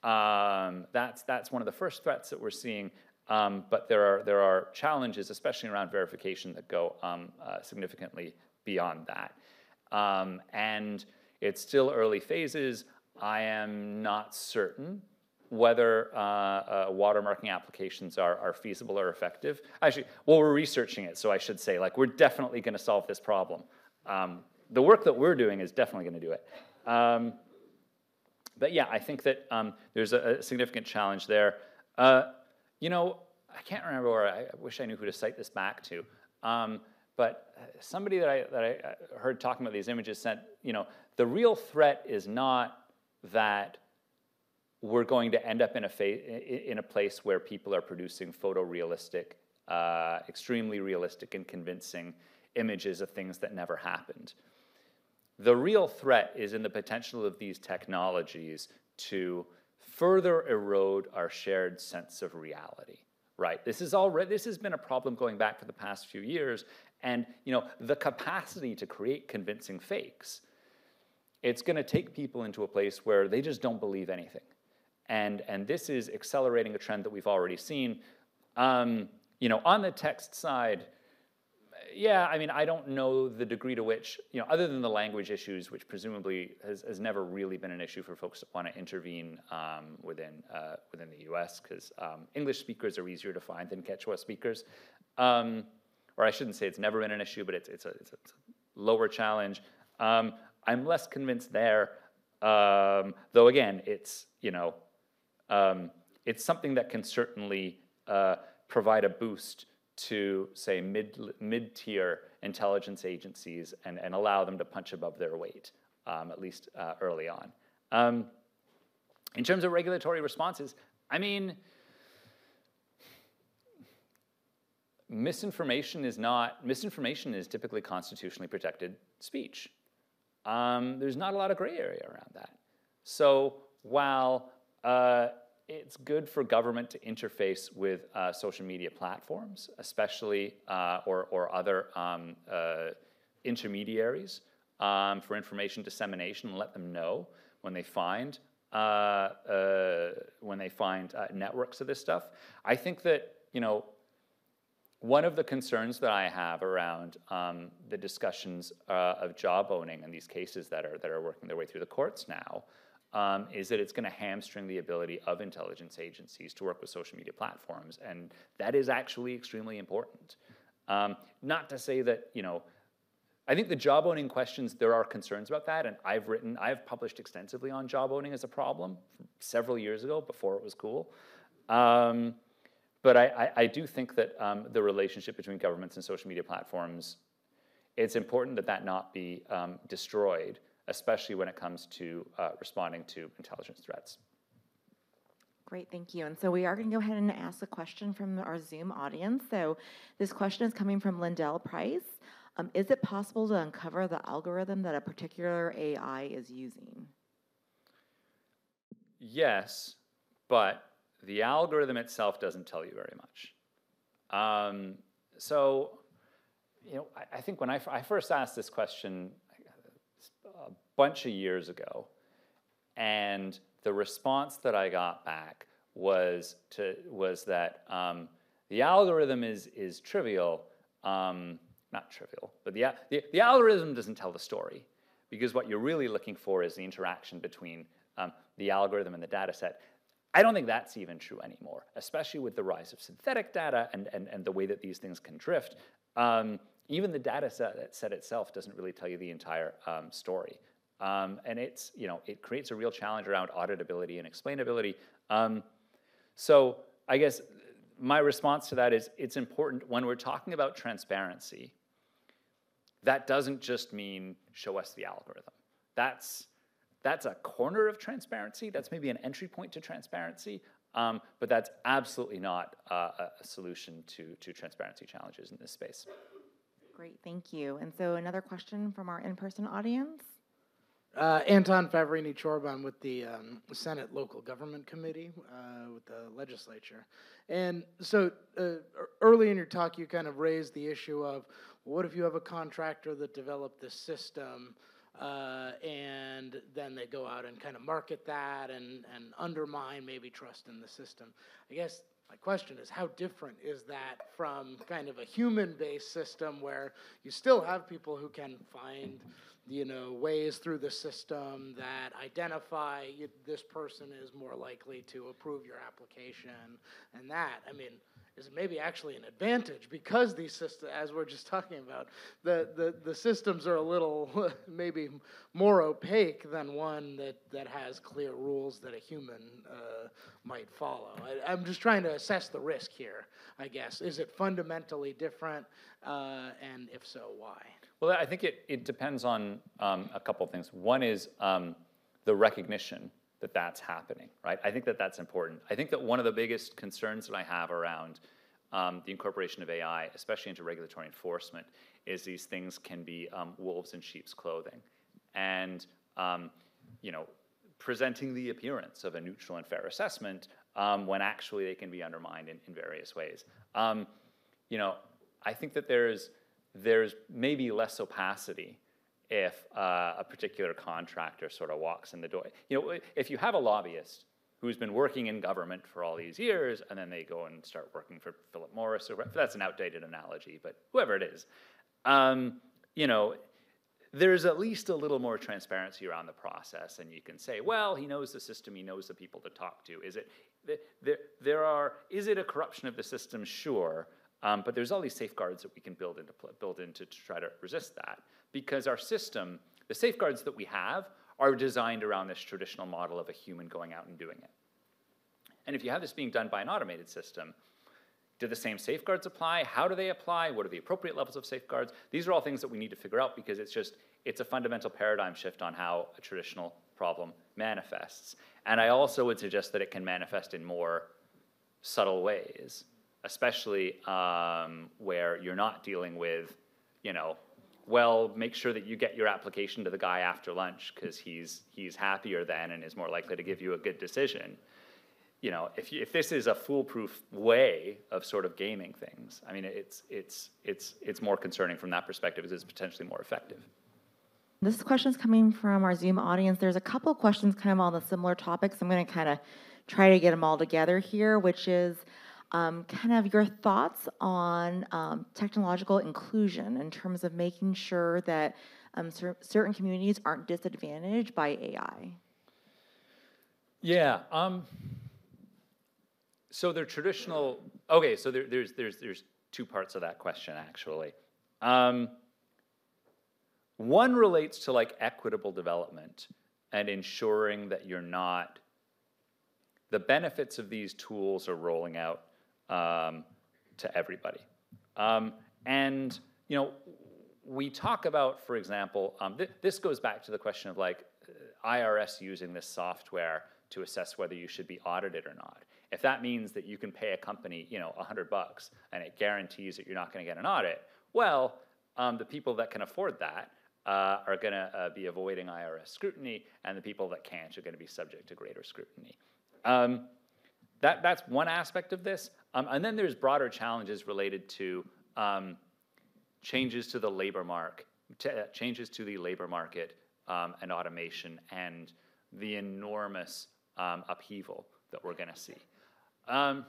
Um, that's, that's one of the first threats that we're seeing, um, but there are, there are challenges, especially around verification, that go um, uh, significantly beyond that. Um, and it's still early phases. I am not certain whether uh, uh, watermarking applications are, are feasible or effective. Actually, well, we're researching it, so I should say, like, we're definitely going to solve this problem. Um, the work that we're doing is definitely going to do it. Um, but yeah, I think that um, there's a, a significant challenge there. Uh, you know, I can't remember where, I, I wish I knew who to cite this back to. Um, but somebody that I, that I heard talking about these images said, you know, the real threat is not that we're going to end up in a, fa in a place where people are producing photorealistic, uh, extremely realistic and convincing images of things that never happened. The real threat is in the potential of these technologies to further erode our shared sense of reality, right? This is already, this has been a problem going back for the past few years, and you know, the capacity to create convincing fakes, it's gonna take people into a place where they just don't believe anything. And, and this is accelerating a trend that we've already seen. Um, you know, on the text side, yeah, I mean, I don't know the degree to which, you know, other than the language issues, which presumably has, has never really been an issue for folks that want to intervene um, within uh, within the U S, because um, English speakers are easier to find than Quechua speakers. Um, or I shouldn't say it's never been an issue, but it's, it's, a, it's a lower challenge. Um, I'm less convinced there, um, though again, it's, you know, um, it's something that can certainly uh, provide a boost to, say, mid, mid-tier intelligence agencies and, and allow them to punch above their weight, um, at least uh, early on. Um, in terms of regulatory responses, I mean, misinformation is not, misinformation is typically constitutionally protected speech. Um, there's not a lot of gray area around that. So while uh, it's good for government to interface with uh, social media platforms, especially, uh, or, or other um, uh, intermediaries um, for information dissemination, and let them know when they find, uh, uh, when they find uh, networks of this stuff. I think that, you know, one of the concerns that I have around um, the discussions uh, of job owning in these cases that are, that are working their way through the courts now Um, is that it's going to hamstring the ability of intelligence agencies to work with social media platforms, and that is actually extremely important. Um, not to say that, you know, I think the job owning questions, there are concerns about that, and I've written, I've published extensively on job owning as a problem several years ago, before it was cool. Um, but I, I, I do think that um, the relationship between governments and social media platforms, it's important that that not be um, destroyed, especially when it comes to uh, responding to intelligence threats. Great, thank you. And so we are going to go ahead and ask a question from our Zoom audience. So this question is coming from Lindell Price. Um, is it possible to uncover the algorithm that a particular A I is using? Yes, but the algorithm itself doesn't tell you very much. Um, so, you know, I, I think when I, I first asked this question a bunch of years ago, and the response that I got back was to was that um, the algorithm is is trivial, um, not trivial, but the, the the algorithm doesn't tell the story, because what you're really looking for is the interaction between um, the algorithm and the data set. I don't think that's even true anymore, especially with the rise of synthetic data and and, and the way that these things can drift. Um, even the data set, set itself doesn't really tell you the entire um, story. Um, and it's, you know, it creates a real challenge around auditability and explainability. Um, so I guess my response to that is it's important when we're talking about transparency, that doesn't just mean show us the algorithm. That's, that's a corner of transparency. That's maybe an entry point to transparency. Um, but that's absolutely not uh, a solution to, to transparency challenges in this space. Great, thank you. And so another question from our in-person audience. Uh, Anton Favorini-Chorban with the um, Senate Local Government Committee uh, with the legislature. And so uh, early in your talk, you kind of raised the issue of, well, what if you have a contractor that developed this system uh, and then they go out and kind of market that and, and undermine maybe trust in the system? I guess my question is, how different is that from kind of a human-based system where you still have people who can find, you know, ways through the system that identify you, this person is more likely to approve your application and that? I mean, is maybe actually an advantage because these systems, as we're just talking about, the, the, the systems are a little maybe more opaque than one that, that has clear rules that a human uh, might follow. I, I'm just trying to assess the risk here, I guess. Is it fundamentally different, uh, and if so, why? Well, I think it, it depends on um, a couple of things. One is um, the recognition that that's happening, right? I think that that's important. I think that one of the biggest concerns that I have around um, the incorporation of A I, especially into regulatory enforcement, is these things can be um, wolves in sheep's clothing. And, um, you know, presenting the appearance of a neutral and fair assessment um, when actually they can be undermined in, in various ways. Um, you know, I think that there's, there's maybe less opacity if uh, a particular contractor sort of walks in the door. You know, if you have a lobbyist who's been working in government for all these years, and then they go and start working for Philip Morris, or that's an outdated analogy, but whoever it is, um, you know, there's at least a little more transparency around the process, and you can say, well, he knows the system, he knows the people to talk to. Is it, there, there are, is it a corruption of the system? Sure, um, but there's all these safeguards that we can build into, build into to try to resist that, because our system, the safeguards that we have, are designed around this traditional model of a human going out and doing it. And if you have this being done by an automated system, do the same safeguards apply? How do they apply? What are the appropriate levels of safeguards? These are all things that we need to figure out, because it's just, it's a fundamental paradigm shift on how a traditional problem manifests. And I also would suggest that it can manifest in more subtle ways, especially um, where you're not dealing with, you know, well, make sure that you get your application to the guy after lunch because he's, he's happier then and is more likely to give you a good decision. You know, if, you, if this is a foolproof way of sort of gaming things, I mean, it's, it's, it's, it's more concerning from that perspective, because it's potentially more effective. This question is coming from our Zoom audience. There's a couple of questions kind of on the similar topics. I'm going to kind of try to get them all together here, which is um, kind of your thoughts on um, technological inclusion in terms of making sure that um, cer certain communities aren't disadvantaged by A I. Yeah. Um, So they're traditional, okay, so there, there's, there's, there's two parts of that question, actually. Um, one relates to like equitable development and ensuring that you're not, the benefits of these tools are rolling out um, to everybody. Um, and, you know, we talk about, for example, um, th this goes back to the question of like I R S using this software to assess whether you should be audited or not. If that means that you can pay a company, you know, a hundred bucks and it guarantees that you're not going to get an audit, well, um, the people that can afford that uh, are going to uh, be avoiding I R S scrutiny, and the people that can't are going to be subject to greater scrutiny. Um, that, that's one aspect of this. Um, and then there's broader challenges related to um, changes to the labor market, uh, changes to the labor market um, and automation, and the enormous um, upheaval that we're going to see. Um,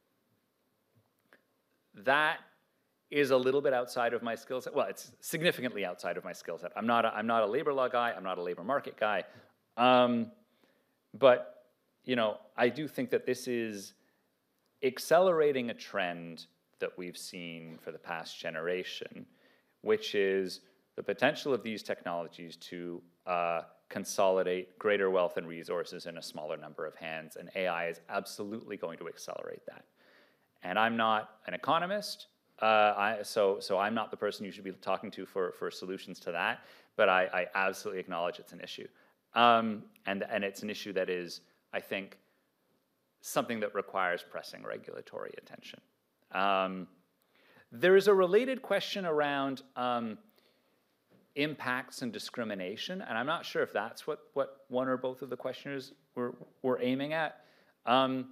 that is a little bit outside of my skill set. Well, it's significantly outside of my skill set. I'm not a, I'm not a labor law guy. I'm not a labor market guy. Um, but, you know, I do think that this is accelerating a trend that we've seen for the past generation, which is the potential of these technologies to uh, consolidate greater wealth and resources in a smaller number of hands, and A I is absolutely going to accelerate that. And I'm not an economist, uh, I, so, so I'm not the person you should be talking to for, for solutions to that, but I, I absolutely acknowledge it's an issue. Um, and, and it's an issue that is, I think, something that requires pressing regulatory attention. Um, there is a related question around um, impacts and discrimination, and I'm not sure if that's what, what one or both of the questioners were, were aiming at. Um,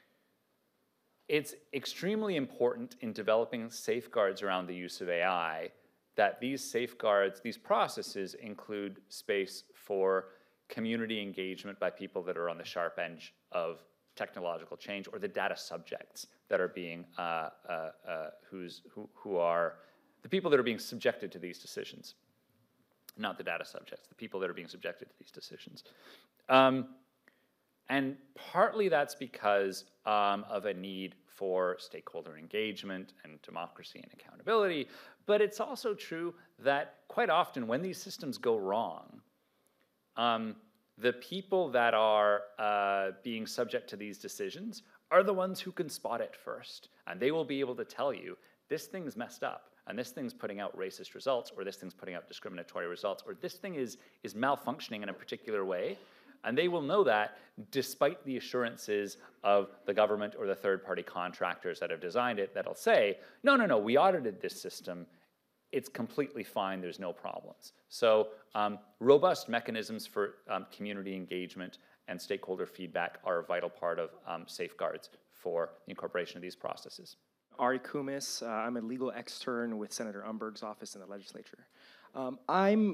it's extremely important in developing safeguards around the use of A I that these safeguards, these processes include space for community engagement by people that are on the sharp edge of technological change, or the data subjects that are being, uh, uh, uh, who's, who, who are the people that are being subjected to these decisions. Not the data subjects, the people that are being subjected to these decisions. Um, and partly that's because um, of a need for stakeholder engagement and democracy and accountability, but it's also true that quite often when these systems go wrong, um, the people that are uh, being subject to these decisions are the ones who can spot it first, and they will be able to tell you, this thing's messed up, and this thing's putting out racist results, or this thing's putting out discriminatory results, or this thing is, is malfunctioning in a particular way. And they will know that despite the assurances of the government or the third-party contractors that have designed it that'll say, no, no, no, we audited this system. It's completely fine. There's no problems. So um, robust mechanisms for um, community engagement and stakeholder feedback are a vital part of um, safeguards for the incorporation of these processes. Ari Kumis. Uh, I'm a legal extern with Senator Umberg's office in the legislature. Um, I'm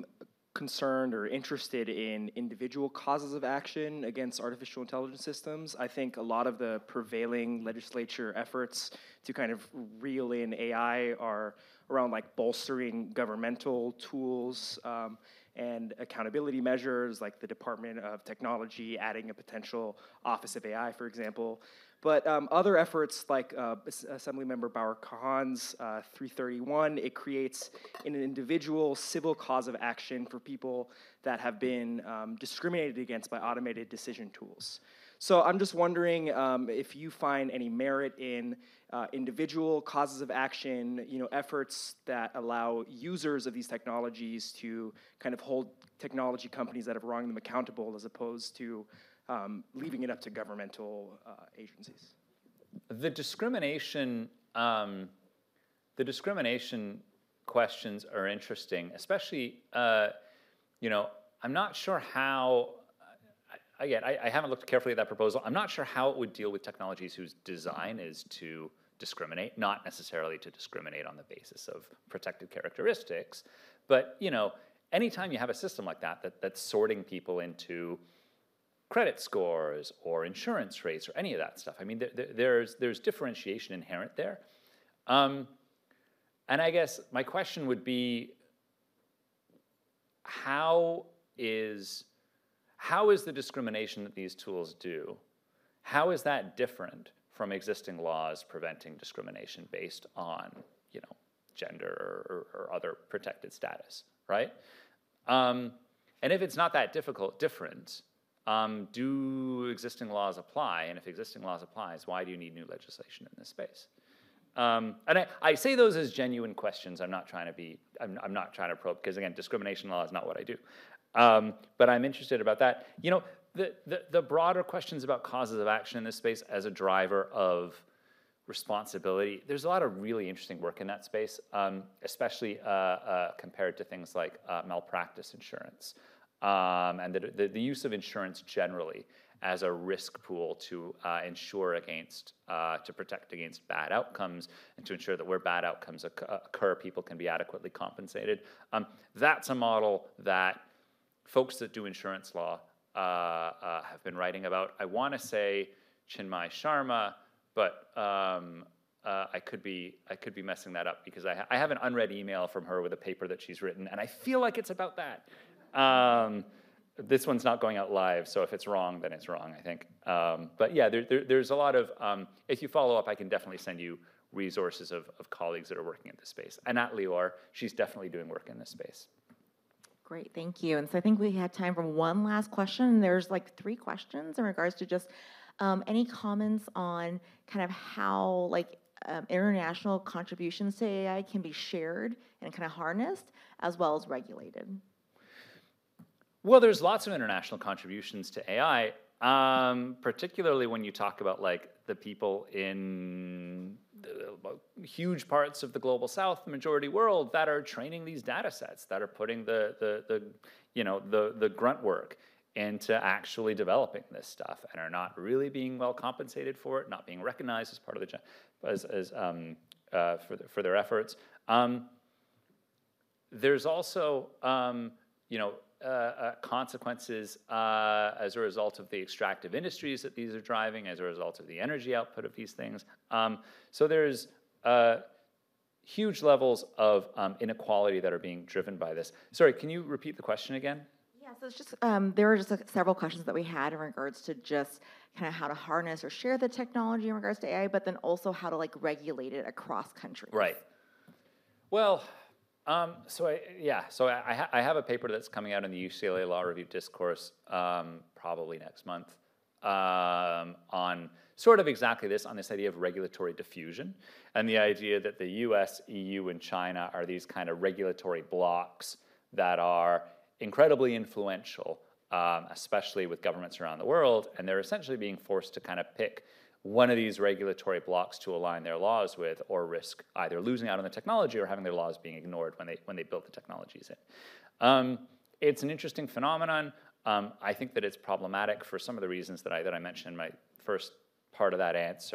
concerned or interested in individual causes of action against artificial intelligence systems. I think a lot of the prevailing legislature efforts to kind of reel in A I are around like bolstering governmental tools um, and accountability measures, like the Department of Technology adding a potential Office of A I, for example. But um, other efforts like uh, Assemblymember Bauer Kahan's uh, three thirty-one, it creates an individual civil cause of action for people that have been um, discriminated against by automated decision tools. So I'm just wondering um, if you find any merit in uh, individual causes of action, you know, efforts that allow users of these technologies to kind of hold technology companies that have wronged them accountable, as opposed to Um, leaving it up to governmental uh, agencies. The discrimination, um, the discrimination questions are interesting, especially, uh, you know, I'm not sure how, again, I, I haven't looked carefully at that proposal. I'm not sure how it would deal with technologies whose design is to discriminate, not necessarily to discriminate on the basis of protected characteristics, but, you know, anytime you have a system like that, that that's sorting people into credit scores or insurance rates or any of that stuff. I mean, there, there, there's, there's differentiation inherent there. Um, and I guess my question would be, how is, how is the discrimination that these tools do, how is that different from existing laws preventing discrimination based on, you know, gender or, or other protected status, right? Um, and if it's not that difficult, different, Um, do existing laws apply? And if existing laws applies, why do you need new legislation in this space? Um, and I, I say those as genuine questions. I'm not trying to be, I'm, I'm not trying to probe, because again, discrimination law is not what I do. Um, but I'm interested about that. You know, the, the, the broader questions about causes of action in this space as a driver of responsibility, there's a lot of really interesting work in that space, um, especially uh, uh, compared to things like uh, malpractice insurance. Um, and the, the, the use of insurance generally as a risk pool to uh, ensure against, uh, to protect against bad outcomes, and to ensure that where bad outcomes occur, people can be adequately compensated. Um, that's a model that folks that do insurance law uh, uh, have been writing about. I want to say Chinmay Sharma, but um, uh, I could be I could be messing that up, because I, ha I have an unread email from her with a paper that she's written, and I feel like it's about that. Um, this one's not going out live, so if it's wrong, then it's wrong, I think. Um, but yeah, there, there, there's a lot of, um, if you follow up, I can definitely send you resources of, of colleagues that are working in this space. Anat Lior, she's definitely doing work in this space. Great, thank you. And so I think we had time for one last question. There's like three questions in regards to just um, any comments on kind of how like um, international contributions to A I can be shared and kind of harnessed, as well as regulated. Well, there's lots of international contributions to A I, um, particularly when you talk about like the people in the, huge parts of the global south, the majority world, that are training these data sets, that are putting the, the, the you know, the, the grunt work into actually developing this stuff, and are not really being well compensated for it, not being recognized as part of the, as, as um, uh, for, the, for their efforts. Um, there's also, um, you know, Uh, uh, consequences uh, as a result of the extractive industries that these are driving, as a result of the energy output of these things. Um, so there's uh, huge levels of um, inequality that are being driven by this. Sorry, can you repeat the question again? Yeah, so it's just, um, there were just like, several questions that we had in regards to just kind of how to harness or share the technology in regards to A I, but then also how to like regulate it across countries. Right. Well, Um, so I, yeah, so I, ha I have a paper that's coming out in the U C L A Law Review Discourse um, probably next month um, on sort of exactly this, on this idea of regulatory diffusion, and the idea that the U S, E U, and China are these kind of regulatory blocs that are incredibly influential, um, especially with governments around the world, and they're essentially being forced to kind of pick one of these regulatory blocks to align their laws with, or risk either losing out on the technology or having their laws being ignored when they when they build the technologies in. Um, it's an interesting phenomenon. Um, I think that it's problematic for some of the reasons that I that I mentioned in my first part of that answer.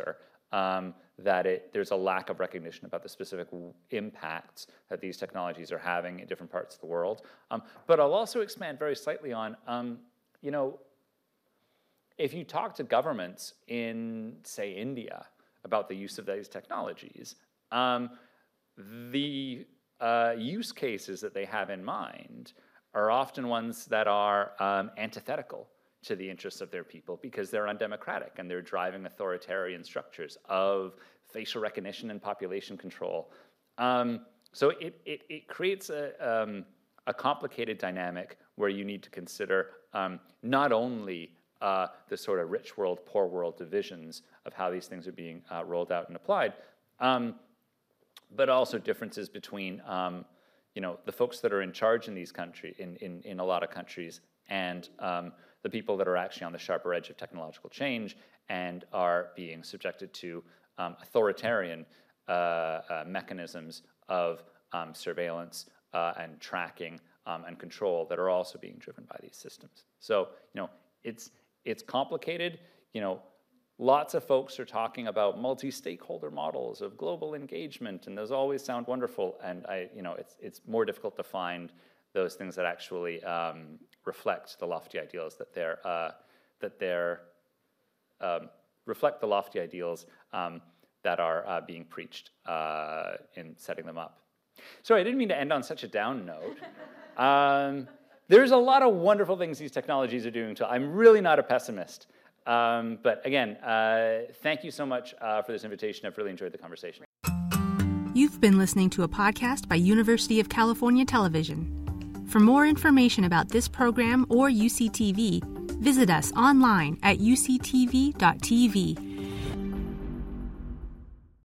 um, that it, there's a lack of recognition about the specific w- impacts that these technologies are having in different parts of the world. Um, but I'll also expand very slightly on, um, you know, if you talk to governments in, say, India about the use of these technologies, um, the uh, use cases that they have in mind are often ones that are um, antithetical to the interests of their people because they're undemocratic and they're driving authoritarian structures of facial recognition and population control. Um, so it, it, it creates a, um, a complicated dynamic where you need to consider um, not only uh, the sort of rich world, poor world divisions of how these things are being uh, rolled out and applied, um, but also differences between um, you know, the folks that are in charge in these countries, in, in, in a lot of countries, and um, the people that are actually on the sharper edge of technological change and are being subjected to um, authoritarian uh, uh, mechanisms of um, surveillance uh, and tracking um, and control that are also being driven by these systems. So, you know, it's it's complicated. You know, lots of folks are talking about multi-stakeholder models of global engagement, and those always sound wonderful. And I, you know, it's it's more difficult to find those things that actually um, reflect the lofty ideals that they're uh, that they're um, reflect the lofty ideals um, that are uh, being preached uh, in setting them up. Sorry, I didn't mean to end on such a down note. Um, there's a lot of wonderful things these technologies are doing, so I'm really not a pessimist. Um, but again, uh, thank you so much uh, for this invitation. I've really enjoyed the conversation. You've been listening to a podcast by University of California Television. For more information about this program or U C T V, visit us online at u c t v dot t v.